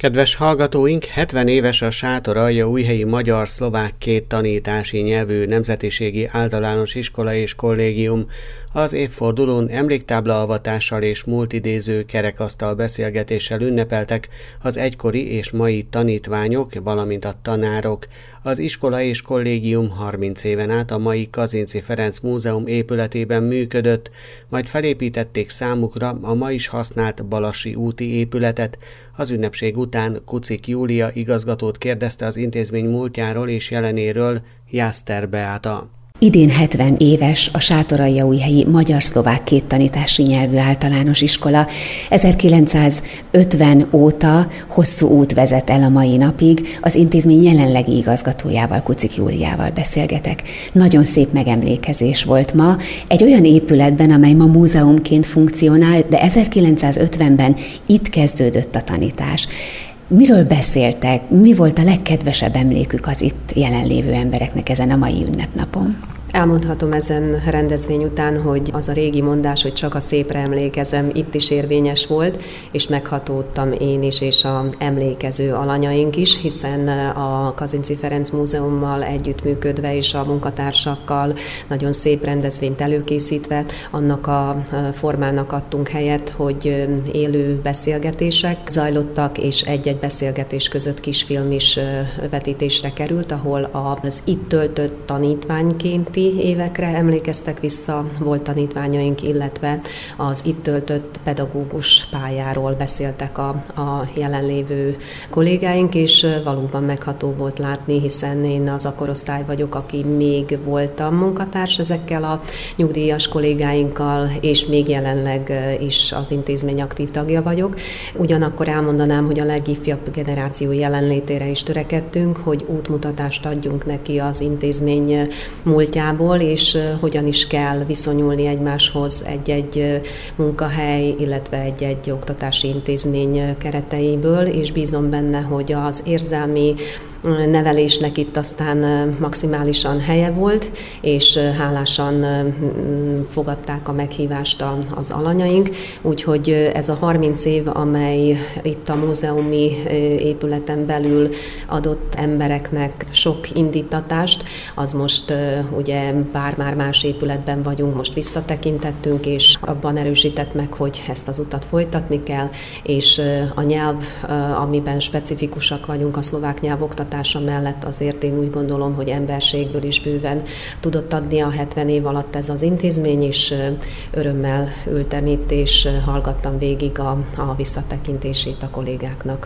Kedves hallgatóink, 70 éves a Sátoraljaújhelyi magyar-szlovák két tanítási nyelvű nemzetiségi általános iskola és kollégium. Az évfordulón emléktáblaavatással és múltidéző kerekasztal beszélgetéssel ünnepeltek az egykori és mai tanítványok, valamint a tanárok. Az iskola és kollégium 30 éven át a mai Kazinczy Ferenc Múzeum épületében működött, majd felépítették számukra a ma is használt Balassi úti épületet. Az ünnepség után Kucik Júlia igazgatót kérdezte az intézmény múltjáról és jelenéről Jászter Beáta. Idén 70 éves a Sátoraljaújhelyi magyar-szlovák két tanítási nyelvű általános iskola. 1950 óta hosszú út vezet el a mai napig. Az intézmény jelenlegi igazgatójával, Kucik Júliával beszélgetek. Nagyon szép megemlékezés volt ma. Egy olyan épületben, amely ma múzeumként funkcionál, de 1950-ben itt kezdődött a tanítás. Miről beszéltek? Mi volt a legkedvesebb emlékük az itt jelenlévő embereknek ezen a mai ünnepnapon? Elmondhatom ezen rendezvény után, hogy az a régi mondás, hogy csak a szépre emlékezem, itt is érvényes volt, és meghatódtam én is, és az emlékező alanyaink is, hiszen a Kazinczy Ferenc Múzeummal együttműködve és a munkatársakkal nagyon szép rendezvényt előkészítve, annak a formának adtunk helyet, hogy élő beszélgetések zajlottak, és egy-egy beszélgetés között kisfilm is vetítésre került, ahol az itt töltött tanítványként évekre emlékeztek vissza, volt tanítványaink, illetve az itt töltött pedagógus pályáról beszéltek a jelenlévő kollégáink, és valóban megható volt látni, hiszen én az a korosztály vagyok, aki még voltam munkatárs ezekkel a nyugdíjas kollégáinkkal, és még jelenleg is az intézmény aktív tagja vagyok. Ugyanakkor elmondanám, hogy a legifjabb generáció jelenlétére is törekedtünk, hogy útmutatást adjunk neki az intézmény múltjából, és hogyan is kell viszonyulni egymáshoz egy-egy munkahely, illetve egy-egy oktatási intézmény kereteiből, és bízom benne, hogy az érzelmi nevelésnek itt aztán maximálisan helye volt, és hálásan fogadták a meghívást az alanyaink, úgyhogy ez a 30 év, amely itt a múzeumi épületen belül adott embereknek sok indítatást, az most ugye bár már más épületben vagyunk, most visszatekintettünk, és abban erősített meg, hogy ezt az utat folytatni kell, és a nyelv, amiben specifikusak vagyunk, a szlovák nyelvoktatás mellett azért én úgy gondolom, hogy emberségből is bőven tudott adni a 70 év alatt ez az intézmény, és örömmel ültem itt, és hallgattam végig a visszatekintését a kollégáknak.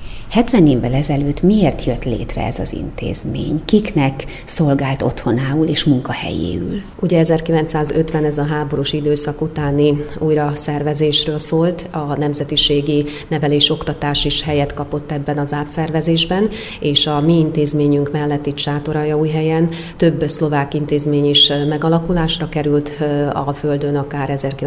70 évvel ezelőtt miért jött létre ez az intézmény? Kiknek szolgált otthonául és munkahelyéül? Ugye 1950 ez a háborús időszak utáni újra szervezésről szólt, a nemzetiségi nevelés-oktatás is helyet kapott ebben az átszervezésben, és a mi intézményünk mellett itt Sátoraljaújhelyen több szlovák intézmény is megalakulásra került a földön, akár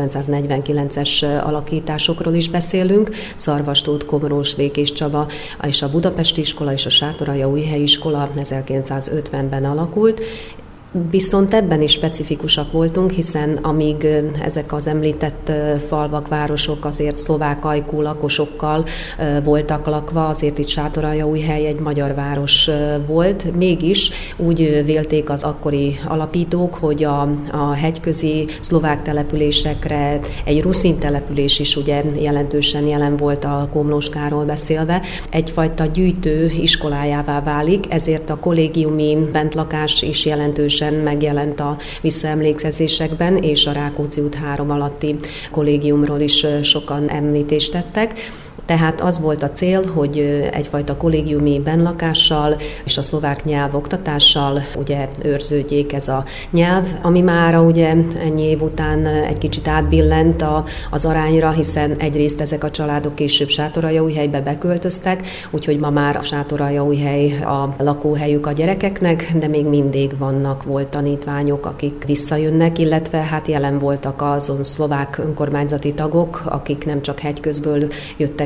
1949-es alakításokról is beszélünk, Szarvastót, Komorós, Békéscsaba, és a Budapesti Iskola és a Sátoraljaújhelyi Iskola 1950-ben alakult. Viszont ebben is specifikusak voltunk, hiszen amíg ezek az említett falvak, városok azért szlovák ajkú lakosokkal voltak lakva, azért itt Sátoraljaújhely egy magyar város volt. Mégis úgy vélték az akkori alapítók, hogy a hegyközi szlovák településekre egy ruszin település is ugye jelentősen jelen volt, a Komlóskáról beszélve, egyfajta gyűjtő iskolájává válik, ezért a kollégiumi bentlakás is jelentősen megjelent a visszaemlékezésekben, és a Rákóczi út 3 alatti kollégiumról is sokan említést tettek. Tehát az volt a cél, hogy egyfajta kollégiumi benlakással és a szlovák nyelv oktatással ugye őrződjék ez a nyelv, ami mára ugye ennyi év után egy kicsit átbillent az arányra, hiszen egyrészt ezek a családok később Sátoraljaújhelybe beköltöztek, úgyhogy ma már a Sátoraljaújhely a lakóhelyük a gyerekeknek, de még mindig volt tanítványok, akik visszajönnek, illetve hát jelen voltak azon szlovák önkormányzati tagok, akik nem csak hegyközből jöttek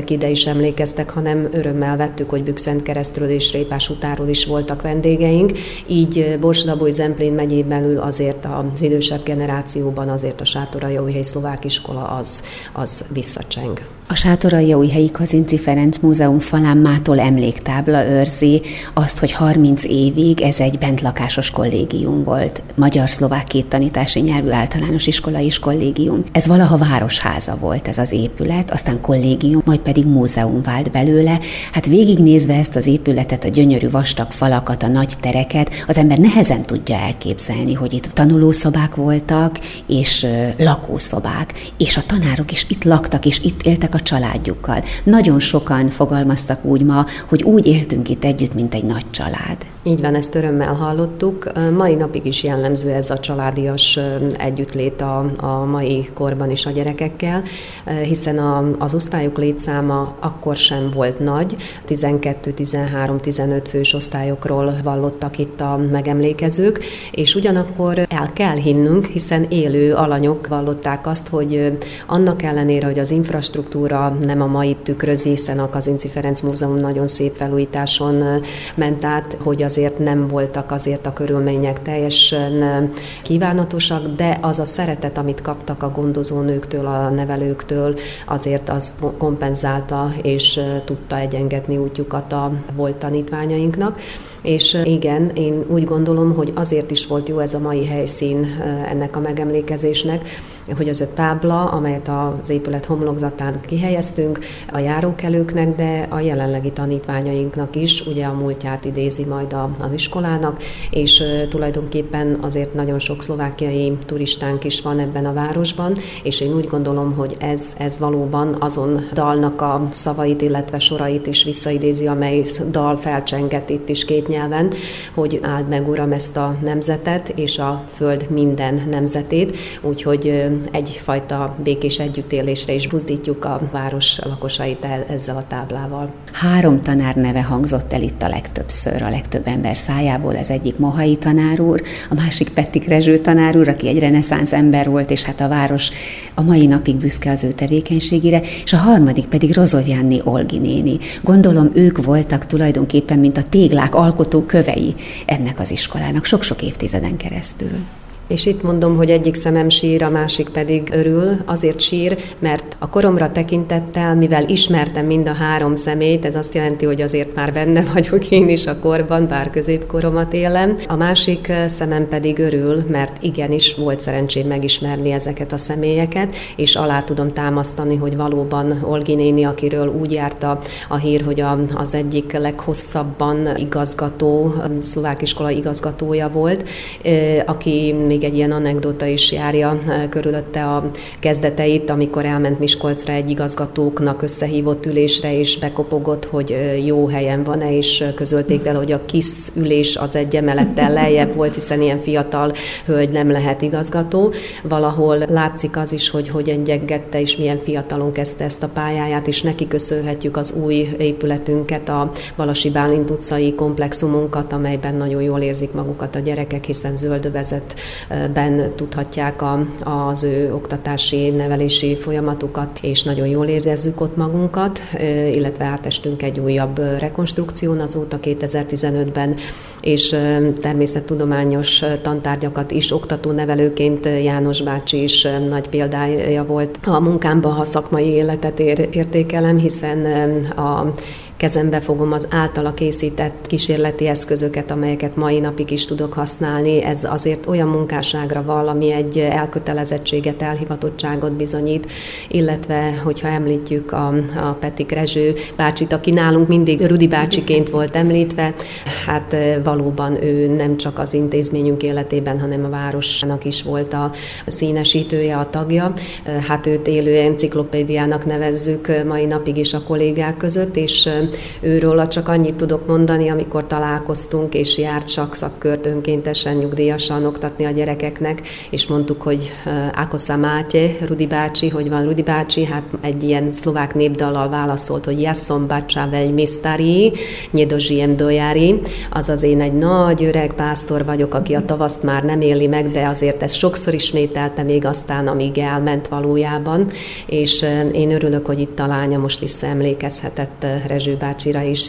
akik ide is emlékeztek, hanem örömmel vettük, hogy Bükszentkeresztről és Répásútáról is voltak vendégeink. Így Borsod-Abaúj-Zemplén megyén belül azért az idősebb generációban azért a Sátoraljaújhelyi Szlovák Iskola az visszacseng. A Sátoraljaújhelyi Kazinczy Ferenc Múzeum falán mától emléktábla őrzi azt, hogy 30 évig ez egy bentlakásos kollégium volt. Magyar-szlovák kéttanítási nyelvű általános iskola és kollégium. Ez valaha városháza volt ez az épület, aztán kollégium, majd pedig múzeum vált belőle. Hát végignézve ezt az épületet, a gyönyörű vastag falakat, a nagy tereket, az ember nehezen tudja elképzelni, hogy itt tanulószobák voltak, és lakószobák, és a tanárok is itt laktak, és itt éltek a családjukkal. Nagyon sokan fogalmaztak úgy ma, hogy úgy éltünk itt együtt, mint egy nagy család. Így van, ezt örömmel hallottuk. Mai napig is jellemző ez a családias együttlét a mai korban is a gyerekekkel, hiszen az osztályok létszáma akkor sem volt nagy, 12, 13, 15 fős osztályokról vallottak itt a megemlékezők, és ugyanakkor el kell hinnünk, hiszen élő alanyok vallották azt, hogy annak ellenére, hogy az infrastruktúra nem a mai tükrözi, hiszen a Kazinczy Ferenc Múzeum nagyon szép felújításon ment át, hogy azért nem voltak azért a körülmények teljesen kívánatosak, de az a szeretet, amit kaptak a gondozónőktől, a nevelőktől, azért az kompenzálta és tudta egyengetni útjukat a volt tanítványainknak. És igen, én úgy gondolom, hogy azért is volt jó ez a mai helyszín ennek a megemlékezésnek, hogy az a tábla, amelyet az épület homlokzatán kihelyeztünk a járókelőknek, de a jelenlegi tanítványainknak is, ugye a múltját idézi majd az iskolának, és tulajdonképpen azért nagyon sok szlovákiai turistánk is van ebben a városban, és én úgy gondolom, hogy ez valóban azon dalnak a szavait, illetve sorait is visszaidézi, amely dal felcsengett itt is két nyelven, hogy áld meg, Uram, ezt a nemzetet és a föld minden nemzetét, úgyhogy egyfajta békés együttélésre is buzdítjuk a város lakosait ezzel a táblával. 3 tanár neve hangzott el itt a legtöbbször, a legtöbb ember szájából. Az egyik Mohai tanár úr, a másik Pettik Rezső tanár úr, aki egy reneszánsz ember volt, és hát a város a mai napig büszke az ő tevékenységére, és a harmadik pedig Rozsovjánné Olgi néni. Gondolom ők voltak tulajdonképpen, mint a téglák alkotó kövei ennek az iskolának sok-sok évtizeden keresztül. És itt mondom, hogy egyik szemem sír, a másik pedig örül. Azért sír, mert a koromra tekintettel, mivel ismertem mind a 3 személyt, ez azt jelenti, hogy azért már benne vagyok én is a korban, bár középkoromat élem. A másik szemem pedig örül, mert igenis volt szerencsém megismerni ezeket a személyeket, és alá tudom támasztani, hogy valóban Olgi néni, akiről úgy járt a hír, hogy az egyik leghosszabban igazgató, szlovák iskola igazgatója volt, aki még egy ilyen anekdota is járja körülötte a kezdeteit, amikor elment Miskolcra egy igazgatóknak összehívott ülésre, és bekopogott, hogy jó helyen van-e, és közölték vele, hogy a KISZ ülés az egy emelettel lejjebb volt, hiszen ilyen fiatal hölgy nem lehet igazgató. Valahol látszik az is, hogy hogyan gyengette, és milyen fiatalon kezdte ezt a pályáját, és neki köszönhetjük az új épületünket, a Balasi Bálint utcai komplexumunkat, amelyben nagyon jól érzik magukat a gyerekek, hiszen zöldövezetben tudhatják az ő oktatási, nevelési folyamatukat, és nagyon jól érezzük ott magunkat, illetve átestünk egy újabb rekonstrukción azóta 2015-ben, és természettudományos tantárgyakat is oktató-nevelőként János bácsi is nagy példája volt a munkámban, ha szakmai életet értékelem, hiszen a kezembe fogom az általa készített kísérleti eszközöket, amelyeket mai napig is tudok használni. Ez azért olyan munkásságra val, ami egy elkötelezettséget, elhivatottságot bizonyít, illetve, hogyha említjük a Pettik Rezső bácsit, aki nálunk mindig Rudi bácsiként volt említve, hát valóban ő nem csak az intézményünk életében, hanem a városnak is volt a színesítője, a tagja. Hát őt élő enciklopédiának nevezzük mai napig is a kollégák között, és őről csak annyit tudok mondani, amikor találkoztunk, és járt szakkört önkéntesen nyugdíjasan oktatni a gyerekeknek, és mondtuk, hogy Ako sa máte, Rudi bácsi, hogy van Rudi bácsi, hát egy ilyen szlovák népdallal válaszolt, hogy ja som bácsa veljmi starý, nedožijem do jary, azaz én egy nagy öreg pásztor vagyok, aki a tavaszt már nem éli meg, de azért ezt sokszor ismételte még aztán, amíg elment valójában, és én örülök, hogy itt a lánya most visszaemlékezhetett Rezső bácsira is,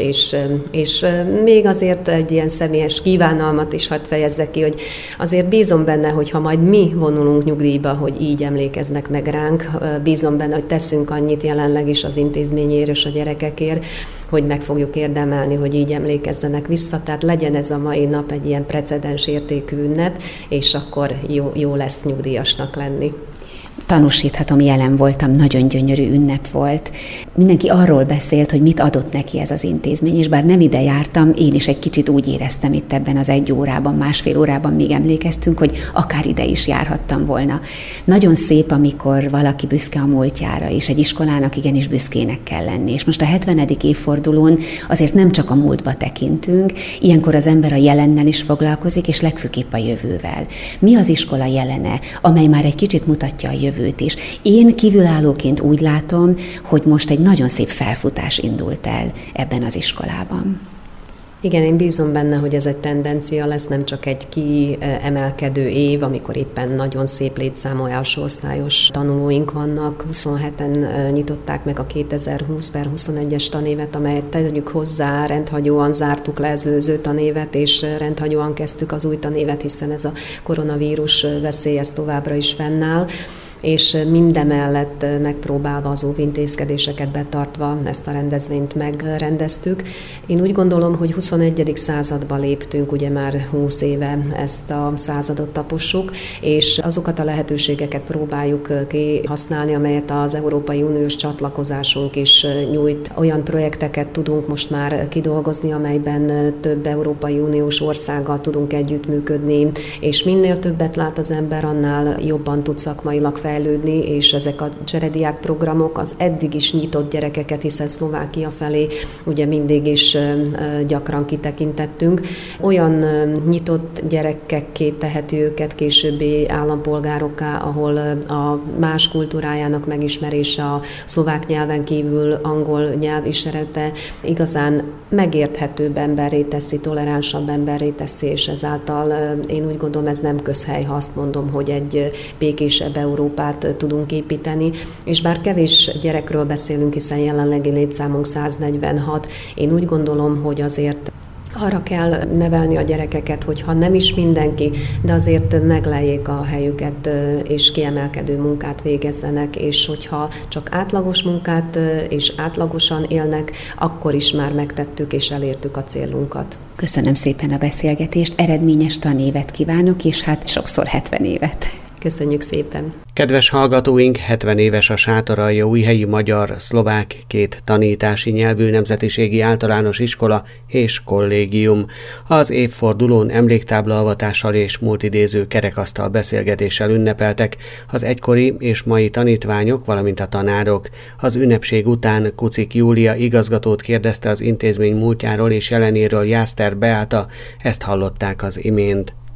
és még azért egy ilyen személyes kívánalmat is hadd fejezzek ki, hogy azért bízom benne, hogy ha majd mi vonulunk nyugdíjba, hogy így emlékeznek meg ránk, bízom benne, hogy teszünk annyit jelenleg is az intézményért és a gyerekekért, hogy meg fogjuk érdemelni, hogy így emlékezzenek vissza, tehát legyen ez a mai nap egy ilyen precedens értékű ünnep, és akkor jó lesz nyugdíjasnak lenni. Tanúsíthatom, jelen voltam, nagyon gyönyörű ünnep volt. Mindenki arról beszélt, hogy mit adott neki ez az intézmény, és bár nem ide jártam, én is egy kicsit úgy éreztem itt ebben az 1 órában, 1,5 órában még emlékeztünk, hogy akár ide is járhattam volna. Nagyon szép, amikor valaki büszke a múltjára, és egy iskolának igenis büszkének kell lenni. És most a 70. évfordulón azért nem csak a múltba tekintünk, ilyenkor az ember a jelennel is foglalkozik, és legfőképp a jövővel. Mi az iskola jelene, amely már egy kicsit mutatja a jövőt is. Én kívülállóként úgy látom, hogy most egy nagyon szép felfutás indult el ebben az iskolában. Igen, én bízom benne, hogy ez egy tendencia lesz, nem csak egy kiemelkedő év, amikor éppen nagyon szép létszámú első osztályos tanulóink vannak. 27-en nyitották meg a 2020/21-es tanévet, amelyet tegyük hozzá, rendhagyóan zártuk le az előző tanévet, és rendhagyóan kezdtük az új tanévet, hiszen ez a koronavírus veszély ez továbbra is fennáll. És mindemellett megpróbálva az óvintézkedéseket betartva ezt a rendezvényt megrendeztük. Én úgy gondolom, hogy 21. századba léptünk, ugye már 20 éve ezt a századot tapossuk, és azokat a lehetőségeket próbáljuk kihasználni, amelyet az Európai Uniós csatlakozásunk is nyújt. Olyan projekteket tudunk most már kidolgozni, amelyben több Európai Uniós országgal tudunk együttműködni, és minél többet lát az ember, annál jobban tud szakmailag fejlődni, és ezek a cserediák programok az eddig is nyitott gyerekeket, hiszen Szlovákia felé ugye mindig is gyakran kitekintettünk. Olyan nyitott gyerekekké teheti őket későbbi állampolgárokká, ahol a más kultúrájának megismerése, a szlovák nyelven kívül angol nyelv ismerete igazán megérthetőbb emberré teszi, toleránsabb emberré teszi, és ezáltal én úgy gondolom, ez nem közhely, ha azt mondom, hogy egy békésebb Európát tudunk építeni, és bár kevés gyerekről beszélünk, hiszen jelenlegi létszámunk 146, én úgy gondolom, hogy azért arra kell nevelni a gyerekeket, hogyha nem is mindenki, de azért megleljék a helyüket, és kiemelkedő munkát végezzenek, és hogyha csak átlagos munkát és átlagosan élnek, akkor is már megtettük és elértük a célunkat. Köszönöm szépen a beszélgetést, eredményes tanévet kívánok, és hát sokszor 70 évet. Köszönjük szépen! Kedves hallgatóink, 70 éves a Sátoralja újhelyi magyar-szlovák két tanítási nyelvű nemzetiségi általános iskola és kollégium. Az évfordulón emléktáblaavatással és multidéző kerekasztal beszélgetéssel ünnepeltek az egykori és mai tanítványok, valamint a tanárok. Az ünnepség után Kucik Júlia igazgatót kérdezte az intézmény múltjáról és jelenéről Jászter Beáta, ezt hallották az imént.